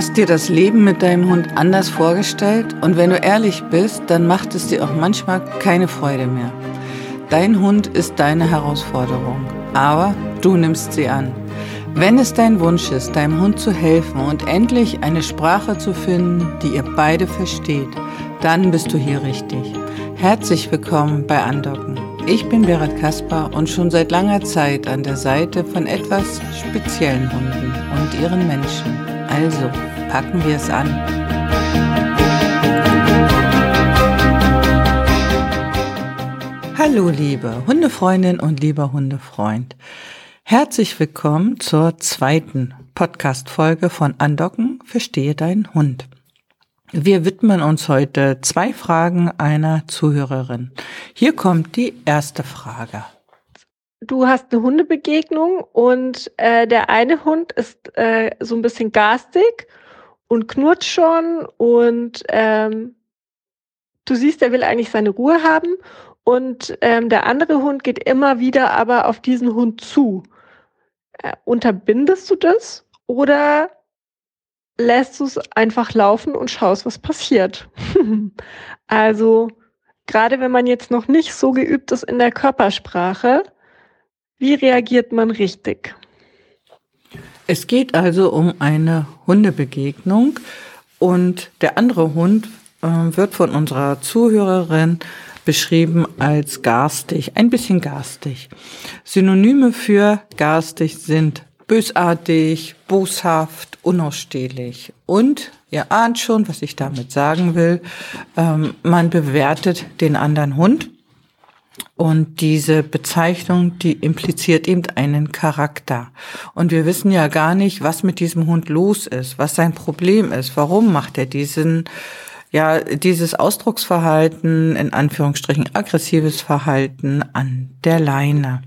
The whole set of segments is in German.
Hast dir das Leben mit deinem Hund anders vorgestellt? Und wenn du ehrlich bist, dann macht es dir auch manchmal keine Freude mehr. Dein Hund ist deine Herausforderung, aber du nimmst sie an. Wenn es dein Wunsch ist, deinem Hund zu helfen und endlich eine Sprache zu finden, die ihr beide versteht, dann bist du hier richtig. Herzlich willkommen bei Andocken. Ich bin Berit Kasper und schon seit langer Zeit an der Seite von etwas speziellen Hunden und ihren Menschen. Also, packen wir es an. Hallo liebe Hundefreundin und lieber Hundefreund. Herzlich willkommen zur zweiten Podcast-Folge von Andocken, verstehe deinen Hund. Wir widmen uns heute 2 Fragen einer Zuhörerin. Hier kommt die erste Frage. Du hast eine Hundebegegnung und der eine Hund ist so ein bisschen garstig und knurrt schon und du siehst, er will eigentlich seine Ruhe haben und der andere Hund geht immer wieder aber auf diesen Hund zu. Unterbindest du das oder lässt du es einfach laufen und schaust, was passiert? Also gerade wenn man jetzt noch nicht so geübt ist in der Körpersprache, wie reagiert man richtig? Es geht also um eine Hundebegegnung und der andere Hund wird von unserer Zuhörerin beschrieben als garstig, ein bisschen garstig. Synonyme für garstig sind bösartig, boshaft, unausstehlich. Und ihr ahnt schon, was ich damit sagen will, man bewertet den anderen Hund. Und diese Bezeichnung, die impliziert eben einen Charakter. Und wir wissen ja gar nicht, was mit diesem Hund los ist, was sein Problem ist. Warum macht er dieses Ausdrucksverhalten, in Anführungsstrichen aggressives Verhalten an der Leine?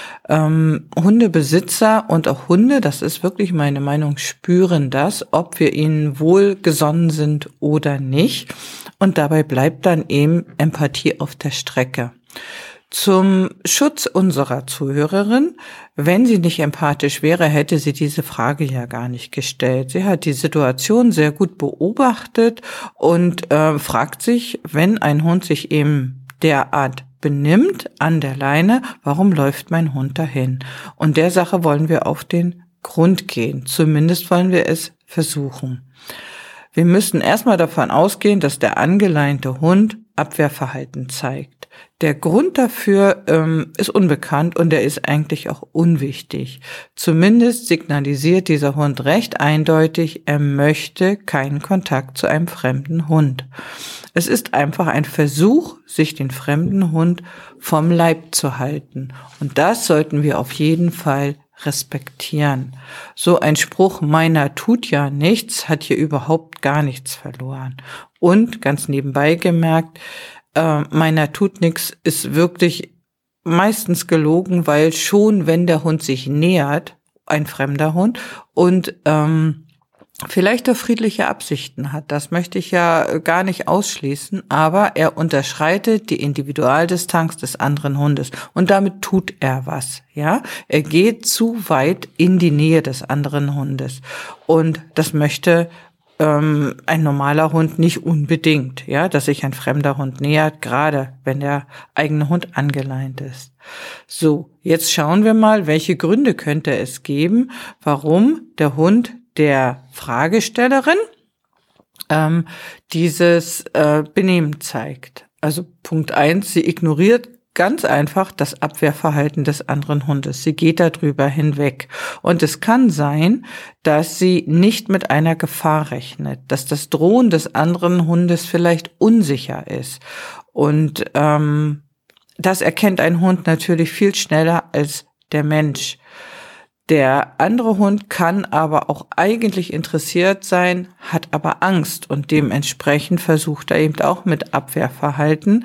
Hundebesitzer und auch Hunde, das ist wirklich meine Meinung, spüren das, ob wir ihnen wohlgesonnen sind oder nicht. Und dabei bleibt dann eben Empathie auf der Strecke. Zum Schutz unserer Zuhörerin, wenn sie nicht empathisch wäre, hätte sie diese Frage ja gar nicht gestellt. Sie hat die Situation sehr gut beobachtet und fragt sich, wenn ein Hund sich eben derart benimmt an der Leine, warum läuft mein Hund dahin? Und der Sache wollen wir auf den Grund gehen. Zumindest wollen wir es versuchen. Wir müssen erstmal davon ausgehen, dass der angeleinte Hund Abwehrverhalten zeigt. Der Grund dafür ist unbekannt und er ist eigentlich auch unwichtig. Zumindest signalisiert dieser Hund recht eindeutig, er möchte keinen Kontakt zu einem fremden Hund. Es ist einfach ein Versuch, sich den fremden Hund vom Leib zu halten. Und das sollten wir auf jeden Fall respektieren. So ein Spruch, meiner tut ja nichts, hat hier überhaupt gar nichts verloren. Und ganz nebenbei gemerkt, meiner tut nichts ist wirklich meistens gelogen, weil schon, wenn der Hund sich nähert, ein fremder Hund, und vielleicht auch friedliche Absichten hat, das möchte ich ja gar nicht ausschließen, aber er unterschreitet die Individualdistanz des anderen Hundes und damit tut er was, ja? Er geht zu weit in die Nähe des anderen Hundes und das möchte ein normaler Hund nicht unbedingt, ja, dass sich ein fremder Hund nähert, gerade wenn der eigene Hund angeleint ist. So, jetzt schauen wir mal, welche Gründe könnte es geben, warum der Hund der Fragestellerin dieses Benehmen zeigt. Also Punkt 1, sie ignoriert ganz einfach das Abwehrverhalten des anderen Hundes. Sie geht darüber hinweg. Und es kann sein, dass sie nicht mit einer Gefahr rechnet, dass das Drohen des anderen Hundes vielleicht unsicher ist. Und das erkennt ein Hund natürlich viel schneller als der Mensch. Der andere Hund kann aber auch eigentlich interessiert sein, hat aber Angst und dementsprechend versucht er eben auch mit Abwehrverhalten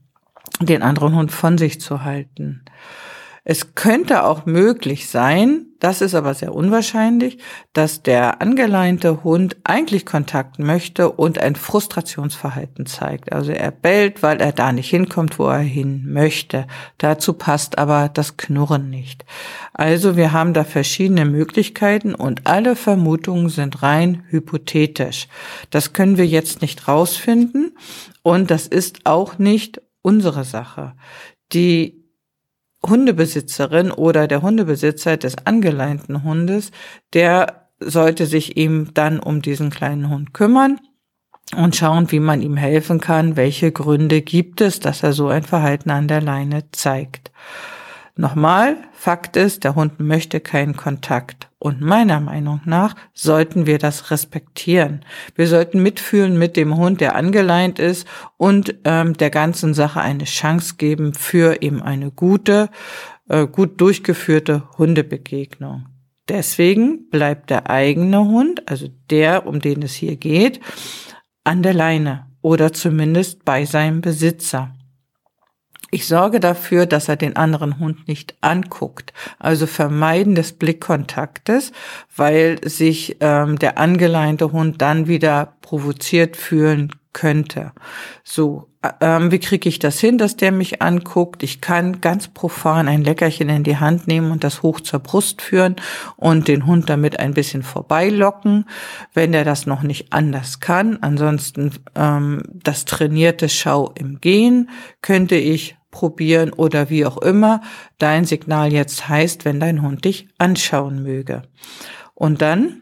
den anderen Hund von sich zu halten. Es könnte auch möglich sein, das ist aber sehr unwahrscheinlich, dass der angeleinte Hund eigentlich Kontakt möchte und ein Frustrationsverhalten zeigt. Also er bellt, weil er da nicht hinkommt, wo er hin möchte. Dazu passt aber das Knurren nicht. Also wir haben da verschiedene Möglichkeiten und alle Vermutungen sind rein hypothetisch. Das können wir jetzt nicht rausfinden und das ist auch nicht unsere Sache. Die Hundebesitzerin oder der Hundebesitzer des angeleinten Hundes, der sollte sich eben dann um diesen kleinen Hund kümmern und schauen, wie man ihm helfen kann, welche Gründe gibt es, dass er so ein Verhalten an der Leine zeigt. Nochmal, Fakt ist, der Hund möchte keinen Kontakt. Und meiner Meinung nach sollten wir das respektieren. Wir sollten mitfühlen mit dem Hund, der angeleint ist und der ganzen Sache eine Chance geben für eben eine gut durchgeführte Hundebegegnung. Deswegen bleibt der eigene Hund, also der, um den es hier geht, an der Leine oder zumindest bei seinem Besitzer. Ich sorge dafür, dass er den anderen Hund nicht anguckt, also Vermeiden des Blickkontaktes, weil sich der angeleinte Hund dann wieder provoziert fühlen könnte. So, wie kriege ich das hin, dass der mich anguckt? Ich kann ganz profan ein Leckerchen in die Hand nehmen und das hoch zur Brust führen und den Hund damit ein bisschen vorbeilocken, wenn er das noch nicht anders kann. Ansonsten das trainierte Schau im Gehen könnte ich probieren oder wie auch immer dein Signal jetzt heißt, wenn dein Hund dich anschauen möge. Und dann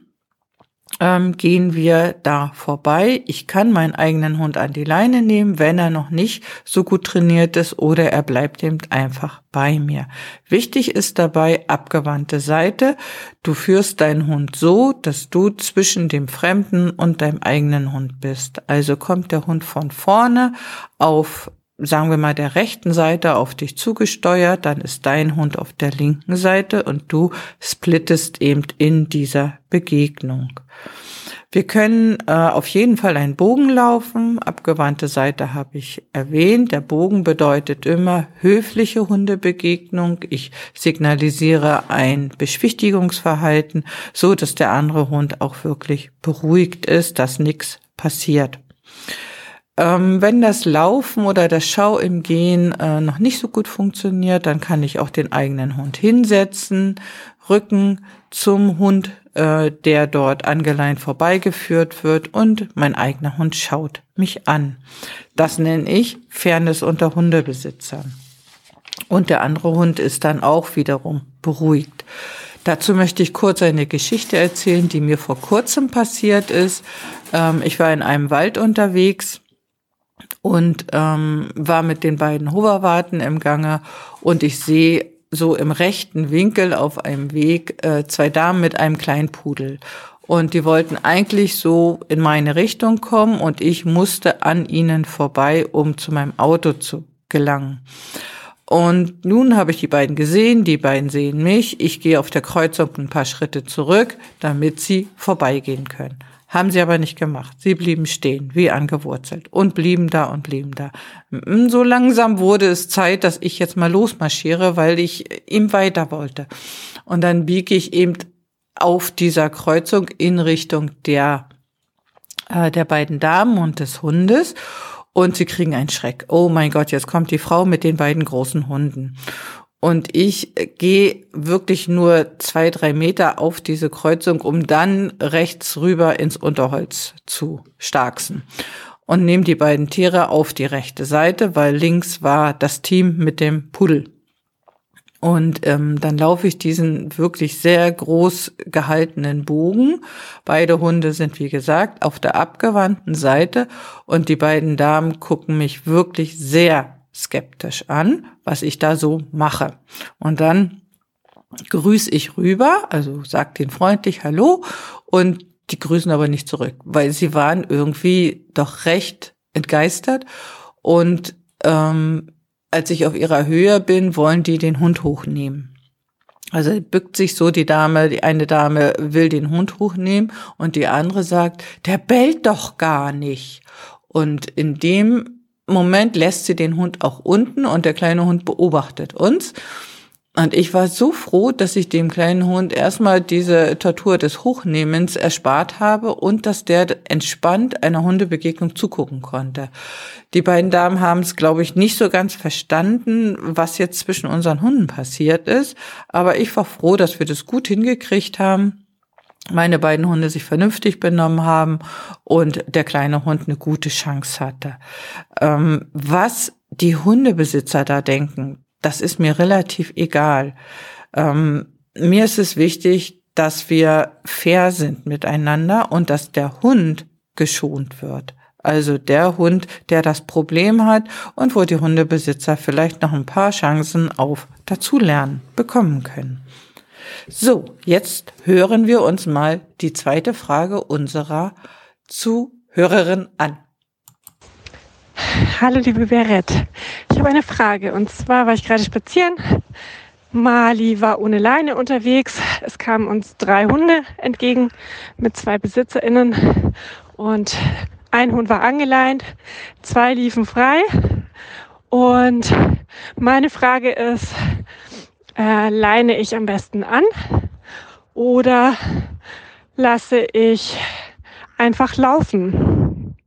gehen wir da vorbei. Ich kann meinen eigenen Hund an die Leine nehmen, wenn er noch nicht so gut trainiert ist oder er bleibt eben einfach bei mir. Wichtig ist dabei abgewandte Seite. Du führst deinen Hund so, dass du zwischen dem Fremden und deinem eigenen Hund bist. Also kommt der Hund von vorne auf, sagen wir mal, der rechten Seite auf dich zugesteuert, dann ist dein Hund auf der linken Seite und du splittest eben in dieser Begegnung. Wir können auf jeden Fall einen Bogen laufen. Abgewandte Seite habe ich erwähnt. Der Bogen bedeutet immer höfliche Hundebegegnung. Ich signalisiere ein Beschwichtigungsverhalten, so dass der andere Hund auch wirklich beruhigt ist, dass nichts passiert. Wenn das Laufen oder das Schau im Gehen noch nicht so gut funktioniert, dann kann ich auch den eigenen Hund hinsetzen, Rücken zum Hund, der dort angeleint vorbeigeführt wird und mein eigener Hund schaut mich an. Das nenne ich Fairness unter Hundebesitzern. Und der andere Hund ist dann auch wiederum beruhigt. Dazu möchte ich kurz eine Geschichte erzählen, die mir vor kurzem passiert ist. Ich war in einem Wald unterwegs und war mit den beiden Hoverwarten im Gange und ich sehe so im rechten Winkel auf einem Weg 2 Damen mit einem kleinen Pudel. Und die wollten eigentlich so in meine Richtung kommen und ich musste an ihnen vorbei, um zu meinem Auto zu gelangen. Und nun habe ich die beiden gesehen, die beiden sehen mich. Ich gehe auf der Kreuzung ein paar Schritte zurück, damit sie vorbeigehen können. Haben sie aber nicht gemacht. Sie blieben stehen, wie angewurzelt und blieben da und blieben da. So langsam wurde es Zeit, dass ich jetzt mal losmarschiere, weil ich ihm weiter wollte. Und dann biege ich eben auf dieser Kreuzung in Richtung der beiden Damen und des Hundes. Und sie kriegen einen Schreck. Oh mein Gott, jetzt kommt die Frau mit den beiden großen Hunden. Und ich gehe wirklich nur 2-3 Meter auf diese Kreuzung, um dann rechts rüber ins Unterholz zu starksen. Und nehme die beiden Tiere auf die rechte Seite, weil links war das Team mit dem Pudel. Und dann laufe ich diesen wirklich sehr groß gehaltenen Bogen. Beide Hunde sind, wie gesagt, auf der abgewandten Seite und die beiden Damen gucken mich wirklich sehr skeptisch an, was ich da so mache. Und dann grüße ich rüber, also sag denen freundlich Hallo und die grüßen aber nicht zurück, weil sie waren irgendwie doch recht entgeistert und als ich auf ihrer Höhe bin, wollen die den Hund hochnehmen. Also bückt sich so die eine Dame will den Hund hochnehmen und die andere sagt, der bellt doch gar nicht. Und in dem Moment lässt sie den Hund auch unten und der kleine Hund beobachtet uns. Und ich war so froh, dass ich dem kleinen Hund erstmal diese Tortur des Hochnehmens erspart habe und dass der entspannt einer Hundebegegnung zugucken konnte. Die beiden Damen haben es, glaube ich, nicht so ganz verstanden, was jetzt zwischen unseren Hunden passiert ist. Aber ich war froh, dass wir das gut hingekriegt haben. Meine beiden Hunde sich vernünftig benommen haben und der kleine Hund eine gute Chance hatte. Was die Hundebesitzer da denken, das ist mir relativ egal. Mir ist es wichtig, dass wir fair sind miteinander und dass der Hund geschont wird. Also der Hund, der das Problem hat und wo die Hundebesitzer vielleicht noch ein paar Chancen auf Dazulernen bekommen können. So, jetzt hören wir uns mal die zweite Frage unserer Zuhörerin an. Hallo liebe Beret, ich habe eine Frage und zwar war ich gerade spazieren. Mali war ohne Leine unterwegs. Es kamen uns 3 Hunde entgegen mit 2 BesitzerInnen und ein Hund war angeleint, 2 liefen frei. Und meine Frage ist, leine ich am besten an oder lasse ich einfach laufen?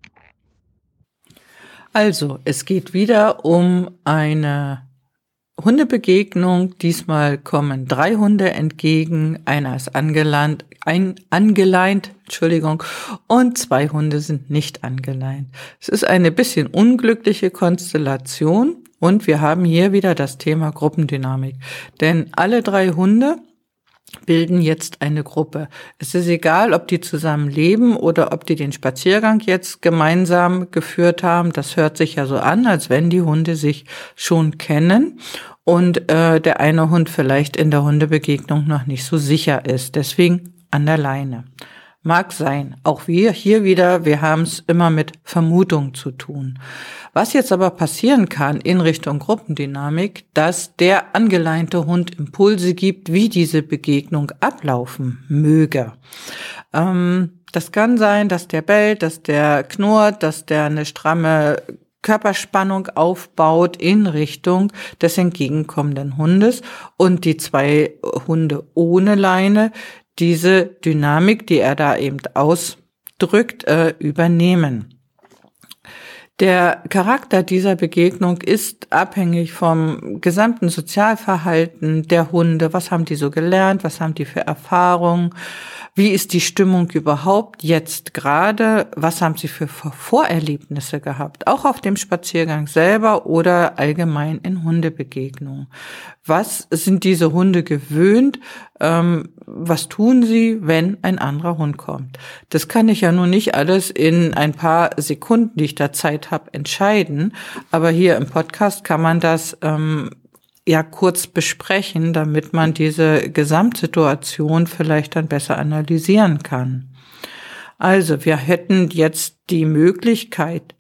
Also, es geht wieder um eine Hundebegegnung. Diesmal kommen 3 Hunde entgegen, einer ist angeleint, und 2 Hunde sind nicht angeleint. Es ist eine bisschen unglückliche Konstellation und wir haben hier wieder das Thema Gruppendynamik. Denn alle 3 Hunde bilden jetzt eine Gruppe. Es ist egal, ob die zusammen leben oder ob die den Spaziergang jetzt gemeinsam geführt haben. Das hört sich ja so an, als wenn die Hunde sich schon kennen und der eine Hund vielleicht in der Hundebegegnung noch nicht so sicher ist. Deswegen an der Leine. Mag sein. Auch wir hier wieder, wir haben es immer mit Vermutung zu tun. Was jetzt aber passieren kann in Richtung Gruppendynamik, dass der angeleinte Hund Impulse gibt, wie diese Begegnung ablaufen möge. Das kann sein, dass der bellt, dass der knurrt, dass der eine stramme Körperspannung aufbaut in Richtung des entgegenkommenden Hundes und die 2 Hunde ohne Leine diese Dynamik, die er da eben ausdrückt, übernehmen. Der Charakter dieser Begegnung ist abhängig vom gesamten Sozialverhalten der Hunde. Was haben die so gelernt? Was haben die für Erfahrungen? Wie ist die Stimmung überhaupt jetzt gerade? Was haben sie für Vorerlebnisse gehabt? Auch auf dem Spaziergang selber oder allgemein in Hundebegegnungen. Was sind diese Hunde gewöhnt? Was tun sie, wenn ein anderer Hund kommt? Das kann ich ja nun nicht alles in ein paar Sekunden, die ich da Zeit habe, entscheiden. Aber hier im Podcast kann man das kurz besprechen, damit man diese Gesamtsituation vielleicht dann besser analysieren kann. Also wir hätten jetzt die Möglichkeit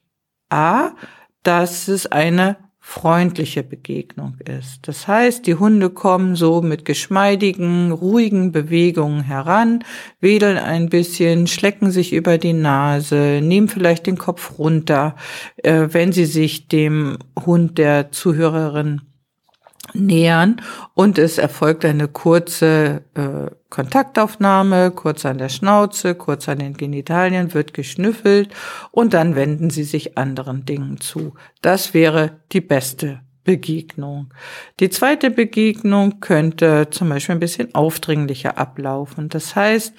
dass es eine freundliche Begegnung ist. Das heißt, die Hunde kommen so mit geschmeidigen, ruhigen Bewegungen heran, wedeln ein bisschen, schlecken sich über die Nase, nehmen vielleicht den Kopf runter, wenn sie sich dem Hund der Zuhörerin nähern und es erfolgt eine kurze Kontaktaufnahme, kurz an der Schnauze, kurz an den Genitalien, wird geschnüffelt und dann wenden sie sich anderen Dingen zu. Das wäre die beste Begegnung. Die zweite Begegnung könnte zum Beispiel ein bisschen aufdringlicher ablaufen. Das heißt,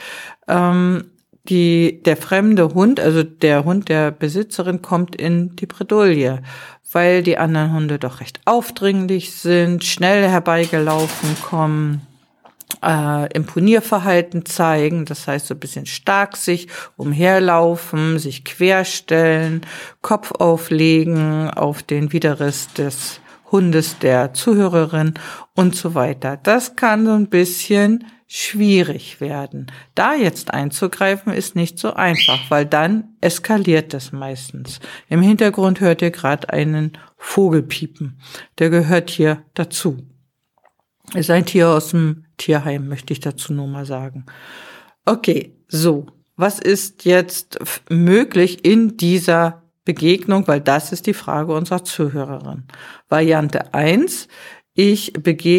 der fremde Hund, also der Hund der Besitzerin, kommt in die Bredouille, weil die anderen Hunde doch recht aufdringlich sind, schnell herbeigelaufen kommen, Imponierverhalten zeigen, das heißt so ein bisschen stark sich umherlaufen, sich querstellen, Kopf auflegen auf den Widerriss des Hundes der Zuhörerin und so weiter. Das kann so ein bisschen schwierig werden. Da jetzt einzugreifen ist nicht so einfach, weil dann eskaliert es meistens. Im Hintergrund hört ihr gerade einen Vogel piepen. Der gehört hier dazu. Ist ein Tier aus dem Tierheim, möchte ich dazu nur mal sagen. Okay, so. Was ist jetzt möglich in dieser Begegnung? Weil das ist die Frage unserer Zuhörerin. Variante 1. ich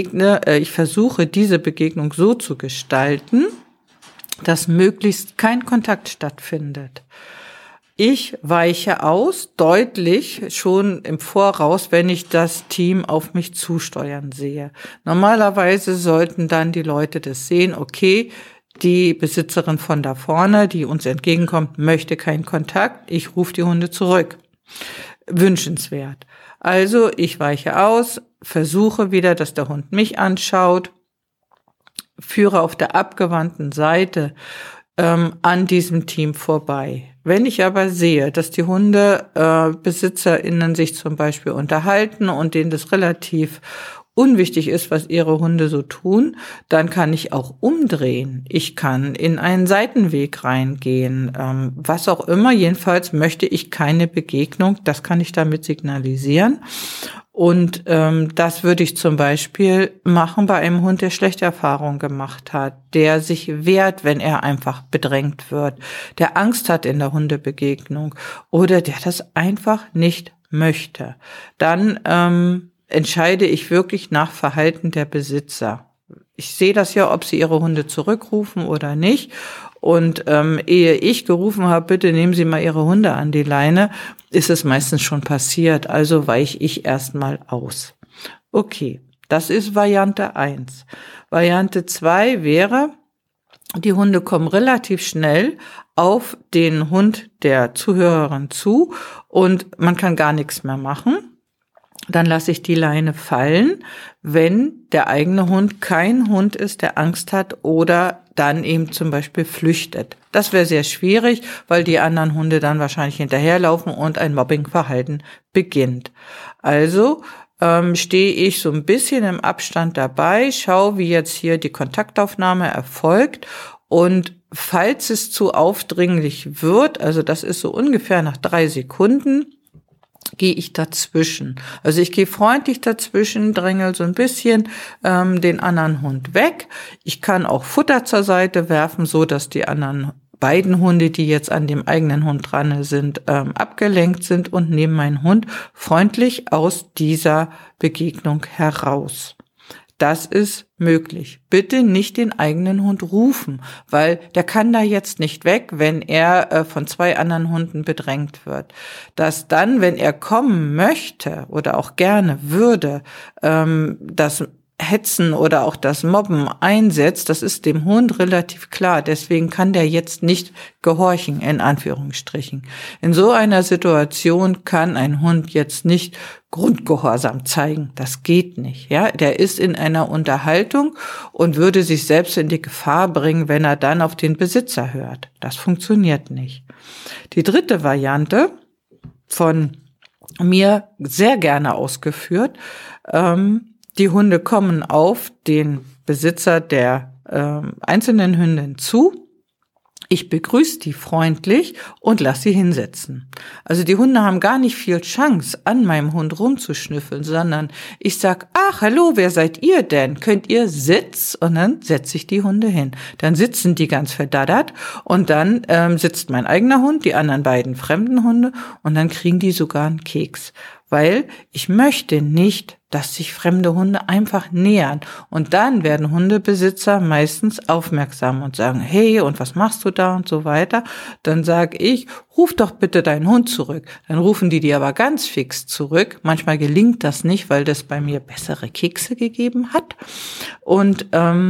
versuche diese Begegnung so zu gestalten, dass möglichst kein Kontakt stattfindet. Ich weiche aus, deutlich schon im Voraus, wenn ich das Team auf mich zusteuern sehe. Normalerweise sollten dann die Leute das sehen, okay, die Besitzerin von da vorne, die uns entgegenkommt, möchte keinen Kontakt, ich rufe die Hunde zurück. Wünschenswert. Also ich weiche aus, versuche wieder, dass der Hund mich anschaut, führe auf der abgewandten Seite an diesem Team vorbei. Wenn ich aber sehe, dass die HundebesitzerInnen sich zum Beispiel unterhalten und denen das relativ unwichtig ist, was ihre Hunde so tun, dann kann ich auch umdrehen. Ich kann in einen Seitenweg reingehen, was auch immer. Jedenfalls möchte ich keine Begegnung. Das kann ich damit signalisieren. Und das würde ich zum Beispiel machen bei einem Hund, der schlechte Erfahrungen gemacht hat, der sich wehrt, wenn er einfach bedrängt wird, der Angst hat in der Hundebegegnung oder der das einfach nicht möchte. Dann entscheide ich wirklich nach Verhalten der Besitzer. Ich sehe das ja, ob sie ihre Hunde zurückrufen oder nicht. Und ehe ich gerufen habe, bitte nehmen Sie mal Ihre Hunde an die Leine, ist es meistens schon passiert. Also weiche ich erstmal aus. Okay, das ist Variante 1. Variante 2 wäre, die Hunde kommen relativ schnell auf den Hund der Zuhörerin zu und man kann gar nichts mehr machen. Dann lasse ich die Leine fallen, wenn der eigene Hund kein Hund ist, der Angst hat oder dann eben zum Beispiel flüchtet. Das wäre sehr schwierig, weil die anderen Hunde dann wahrscheinlich hinterherlaufen und ein Mobbingverhalten beginnt. Also stehe ich so ein bisschen im Abstand dabei, schaue, wie jetzt hier die Kontaktaufnahme erfolgt und falls es zu aufdringlich wird, also das ist so ungefähr nach 3 Sekunden, gehe ich dazwischen. Also ich gehe freundlich dazwischen, drängel so ein bisschen den anderen Hund weg. Ich kann auch Futter zur Seite werfen, so dass die anderen beiden Hunde, die jetzt an dem eigenen Hund dran sind, abgelenkt sind und nehme meinen Hund freundlich aus dieser Begegnung heraus. Das ist möglich. Bitte nicht den eigenen Hund rufen, weil der kann da jetzt nicht weg, wenn er von 2 anderen Hunden bedrängt wird. Dass dann, wenn er kommen möchte oder auch gerne würde, das Hetzen oder auch das Mobben einsetzt, das ist dem Hund relativ klar. Deswegen kann der jetzt nicht gehorchen, in Anführungsstrichen. In so einer Situation kann ein Hund jetzt nicht Grundgehorsam zeigen. Das geht nicht. Ja, der ist in einer Unterhaltung und würde sich selbst in die Gefahr bringen, wenn er dann auf den Besitzer hört. Das funktioniert nicht. Die dritte Variante, von mir sehr gerne ausgeführt, die Hunde kommen auf den Besitzer der einzelnen Hündin zu. Ich begrüße die freundlich und lasse sie hinsetzen. Also die Hunde haben gar nicht viel Chance, an meinem Hund rumzuschnüffeln, sondern ich sag, ach, hallo, wer seid ihr denn? Könnt ihr Sitz? Und dann setze ich die Hunde hin. Dann sitzen die ganz verdaddert und dann sitzt mein eigener Hund, die anderen beiden fremden Hunde und dann kriegen die sogar einen Keks. Weil ich möchte nicht, dass sich fremde Hunde einfach nähern. Und dann werden Hundebesitzer meistens aufmerksam und sagen, hey, und was machst du da und so weiter. Dann sage ich, ruf doch bitte deinen Hund zurück. Dann rufen die aber ganz fix zurück. Manchmal gelingt das nicht, weil das bei mir bessere Kekse gegeben hat. Und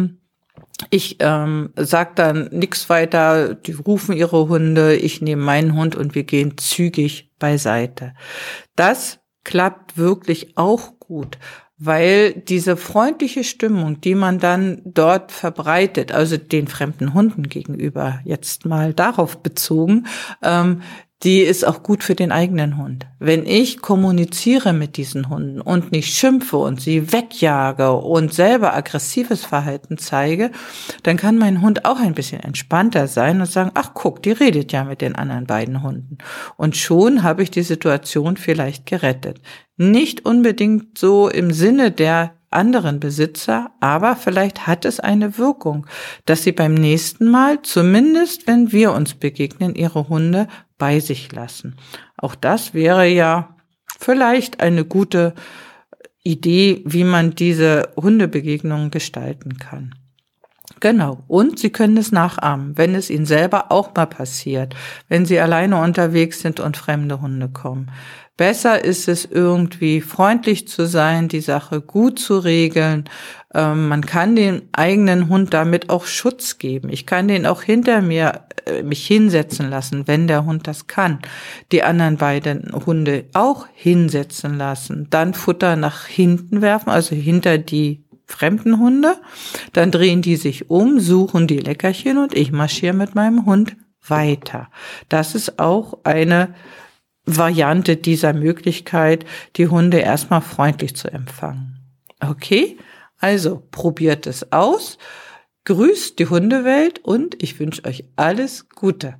ich sag dann nichts weiter, die rufen ihre Hunde, ich nehme meinen Hund und wir gehen zügig beiseite. Das klappt wirklich auch gut, weil diese freundliche Stimmung, die man dann dort verbreitet, also den fremden Hunden gegenüber, jetzt mal darauf bezogen, die ist auch gut für den eigenen Hund. Wenn ich kommuniziere mit diesen Hunden und nicht schimpfe und sie wegjage und selber aggressives Verhalten zeige, dann kann mein Hund auch ein bisschen entspannter sein und sagen, ach guck, die redet ja mit den anderen beiden Hunden. Und schon habe ich die Situation vielleicht gerettet. Nicht unbedingt so im Sinne der anderen Besitzer, aber vielleicht hat es eine Wirkung, dass sie beim nächsten Mal, zumindest wenn wir uns begegnen, ihre Hunde bei sich lassen. Auch das wäre ja vielleicht eine gute Idee, wie man diese Hundebegegnungen gestalten kann. Genau. Und Sie können es nachahmen, wenn es Ihnen selber auch mal passiert, wenn Sie alleine unterwegs sind und fremde Hunde kommen. Besser ist es irgendwie freundlich zu sein, die Sache gut zu regeln. Man kann dem eigenen Hund damit auch Schutz geben. Ich kann den auch hinter mir mich hinsetzen lassen, wenn der Hund das kann. Die anderen beiden Hunde auch hinsetzen lassen. Dann Futter nach hinten werfen, also hinter die fremden Hunde. Dann drehen die sich um, suchen die Leckerchen und ich marschiere mit meinem Hund weiter. Das ist auch eine Variante dieser Möglichkeit, die Hunde erstmal freundlich zu empfangen. Okay, also probiert es aus, grüßt die Hundewelt und ich wünsche euch alles Gute.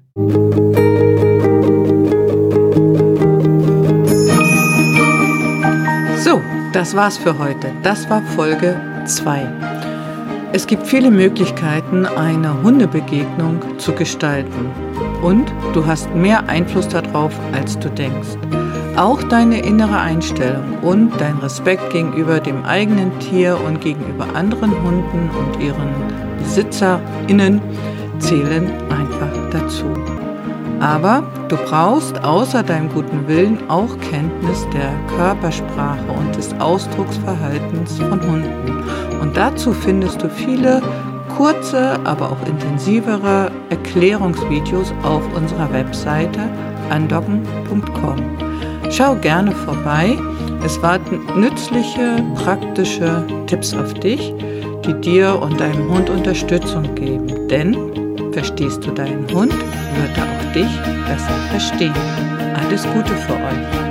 So, das war's für heute. Das war Folge 2. Es gibt viele Möglichkeiten, eine Hundebegegnung zu gestalten. Und du hast mehr Einfluss darauf, als du denkst. Auch deine innere Einstellung und dein Respekt gegenüber dem eigenen Tier und gegenüber anderen Hunden und ihren BesitzerInnen zählen einfach dazu. Aber du brauchst außer deinem guten Willen auch Kenntnis der Körpersprache und des Ausdrucksverhaltens von Hunden. Und dazu findest du viele kurze, aber auch intensivere Erklärungsvideos auf unserer Webseite andocken.com. Schau gerne vorbei. Es warten nützliche, praktische Tipps auf dich, die dir und deinem Hund Unterstützung geben. Denn verstehst du deinen Hund, wird er auch dich besser verstehen. Alles Gute für euch.